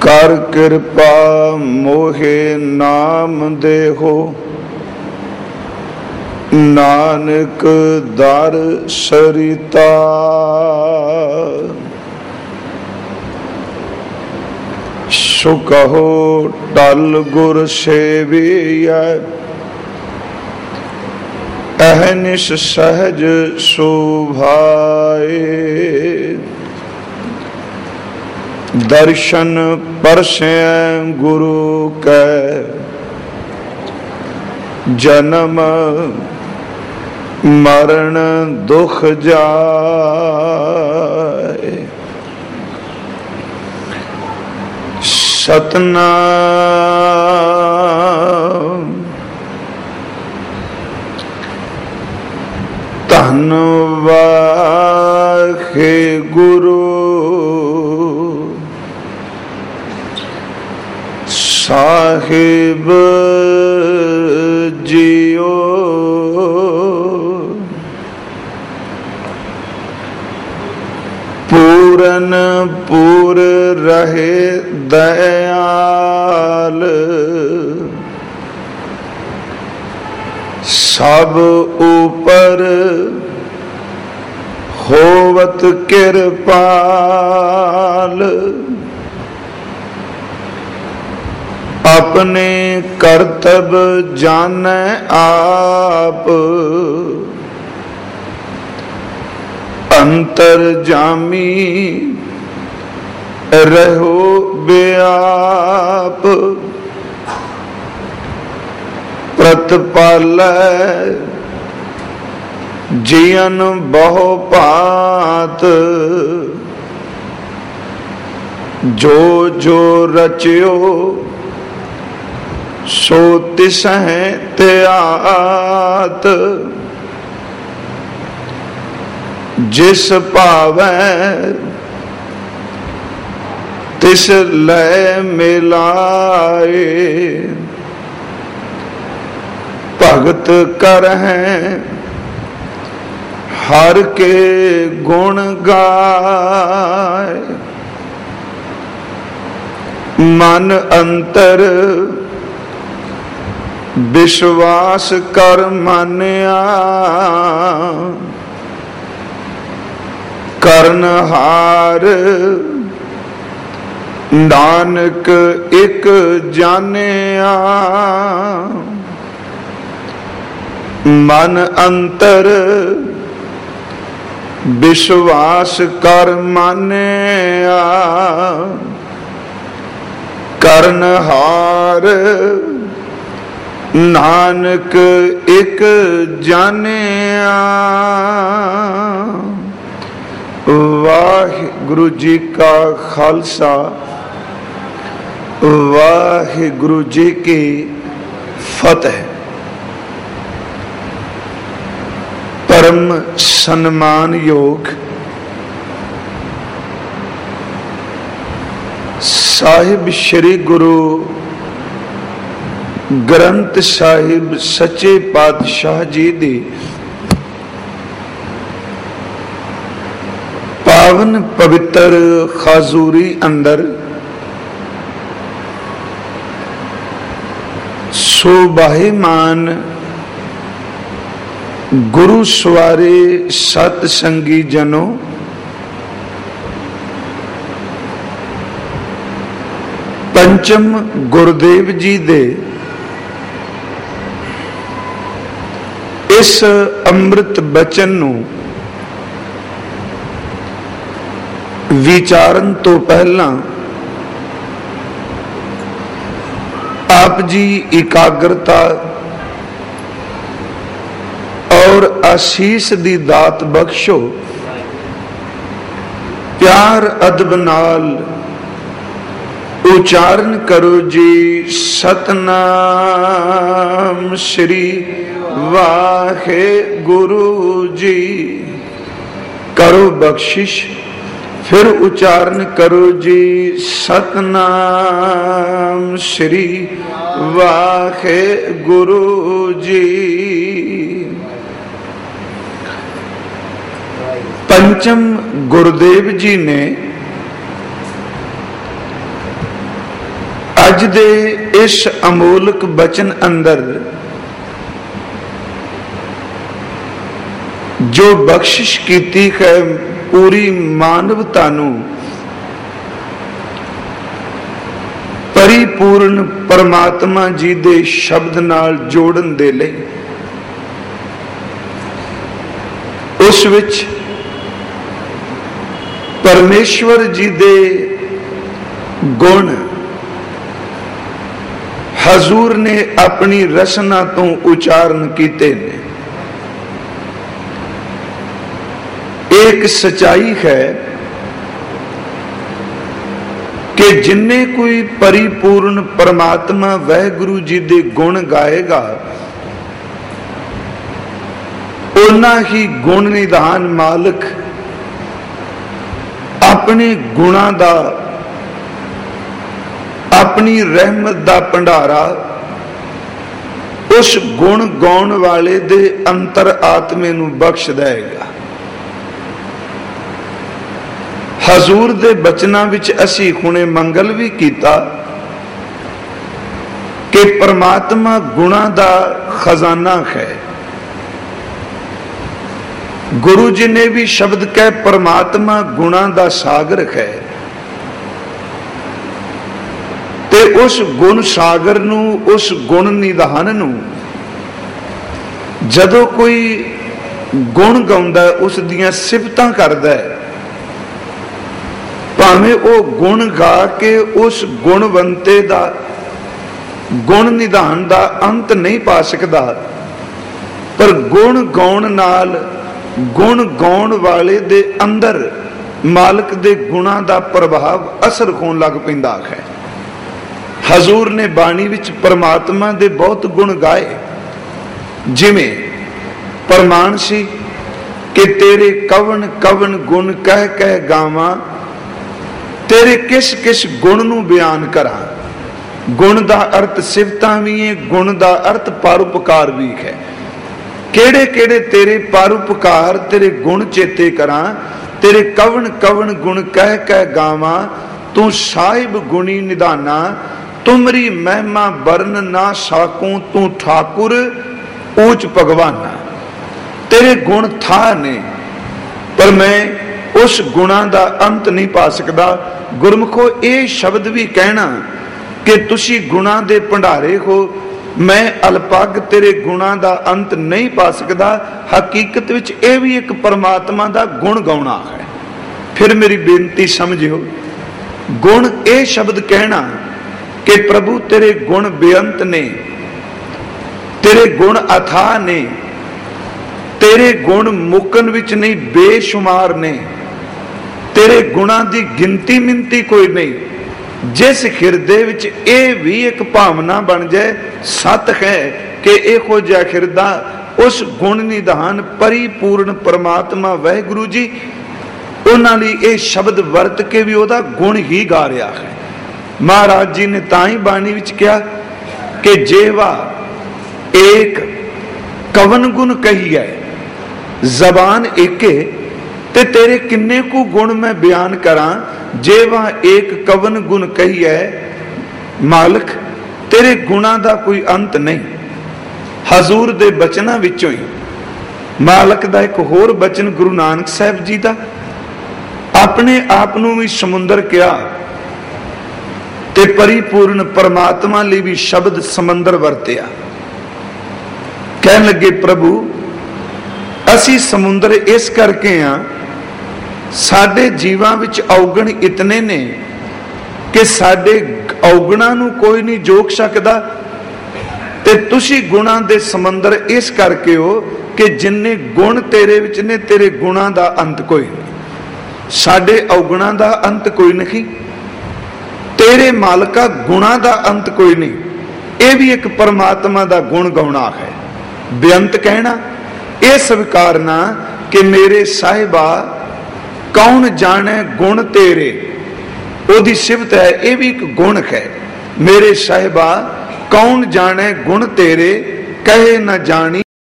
कर कृपा मोहे नाम देहो, नानक दर सरिता। सो कहो टल गुर सेविया, अहनिश सहज शोभाए। दर्शन परसे गुरु कै, जन्म मरण दुख जाए। सतनाम धन वाहे गुरु, साहिब जियो। पूरन पूर रहे दयाल, सब ऊपर होवत कृपाल। अपने करतब जाने आप, अंतर जामी रहो बेआप। प्रतिपालै जियन बहु भांत, जो जो रचियो सो तिसहें त्यात। जिस पावै तिस लय मिलाए, भगत करहें हर के गुण गाए। मन अंतर विश्वास कर मानिया, करनहार नानक एक जानिया। मन अंतर विश्वास कर मानिया, करनहार नानक एक जानिया। वाहिगुरु जी का खालसा, वाहिगुरु जी की फतेह। परम सम्मान योग साहिब श्री गुरु ग्रंथ साहिब सच्चे पातशाह जी दी पावन पवित्र खाजूरी अंदर सुभाईमान गुरु सवारे सतसंगी जनों, पंचम गुरुदेव जी दे इस अमृत बचन नूं विचारन तो पहला आप जी एकाग्रता और आशीष दी दात बख्शो। प्यार अदब नाल उच्चारण करो जी सतनाम श्री वाहे गुरु जी। करो बख्शिश, फिर उच्चारण करो जी सतनाम श्री वाहे गुरु जी। पंचम गुरुदेव जी ने अज दे इस अमोलक बचन अंदर जो बख्शिश कीती है पूरी मानवता नू परिपूर्ण परमात्मा जी दे शब्द नाल जोड़न दे लई उस विच परमेश्वर जी दे गुण हजूर ने अपनी रचना तो उचारण कीते ने। एक सच्चाई है कि जिन्ने कोई परिपूर्ण परमात्मा वाहिगुरु जी दे गुण गाएगा उन्ना ही गुण निधान मालिक अपने गुणा दा अपनी रहमत दा भंडारा उस गुण गाउण वाले दे अंतर आत्मे नू बख्श देगा। हजूर दे बचना विच असी हुणे मंगल भी कीता कि परमात्मा गुणा दा खजाना है। गुरु जी ने भी शब्द कह परमात्मा गुणा दा सागर है ते उस गुण सागर नू उस गुण निधान नू जदों कोई गुण गाउंदा उस दियां सिफतां करदा है भावें वो गुण गा के उस गुणवंते दा गुण निधान दा अंत नहीं पा सकदा पर गुण गाउण नाल गुण गाउण वाले दे अंदर मालिक दे गुणा दा प्रभाव असर होण लग पैंदा है। हजूर ने बाणी विच परमात्मा दे बहुत गुण गाए जिवें प्रमाण सी कि तेरे कवन कवन गुण कह कह गावां तेरे किस किस गुण नू बयान करा। गुण दा अर्थ सिफतां भी है गुण दा अर्थ परोपकार भी है। केड़े केड़े तेरे परोपकार तेरे गुण चेते करा तेरे कवन कवन गुण कह कह गावां तू साहिब गुणी निधाना तुमरी महिमा बरन ना साकूं तू ठाकुर ऊंच भगवाना। तेरे गुण था ने पर मैं उस गुणा दा अंत नहीं पा सकदा। गुरमुखो ये शब्द भी कहना कि तुसी गुणा दे भंडारे हो मैं अलपग तेरे गुणा दा अंत नहीं पा सकदा। हकीकत विच ये भी एक परमात्मा दा गुण गाउणा है। फिर मेरी बेनती समझियो गुण ये शब्द कहना कि प्रभु तेरे गुण बेअंत ने तेरे गुण अथाह ने तेरे गुण मुकन विच नहीं बेशुमार ने तेरे गुणा दी गिनती मिनती कोई नहीं। जिस हिरदे विच ए भी एक भावना बन जाए सत है कि इहो जिहा हिरदा उस गुण निधान परिपूर्ण परमात्मा वाहिगुरु जी उन्हां लई ये शब्द वरत के भी उहदा गुण ही गा रहा है। महाराज जी ने ताई बाणी विच कहा कि जेवा एक कवन गुण कही है जबान एके ते तेरे किन्ने को गुण मैं बयान करा। जेवा एक कवन गुण कही है मालिक तेरे गुणा दा कोई अंत नहीं। हजूर दे बचना विचों ही मालिक दा एक होर बचन गुरु नानक साहब जी दा अपने आप नूं भी समुंदर किया ते परिपूर्ण परमात्मा लई भी शब्द समंदर वरतिया। कहन लगे प्रभु असी समुंदर इस करके हाँ साडे जीवां विच अवगण इतने ने कि साडे अवगणा नूं कोई नहीं जोक सकदा ते तुसी गुणा दे समंदर इस करके हो कि जिन्ने गुण तेरे विच ने तेरे गुणा दा अंत कोई नहीं। साडे अवगणा दा अंत कोई नहीं तेरे मालका गुणा दा अंत कोई नहीं। यह भी एक परमात्मा दा गुण गाउणा है। बेअंत कहना यह स्वीकारना कि मेरे साहिबा कौन जाने गुण तेरे ओदी सिफत है। यह भी एक गुण है। मेरे साहिबा कौन जाने गुण तेरे कहे न जानी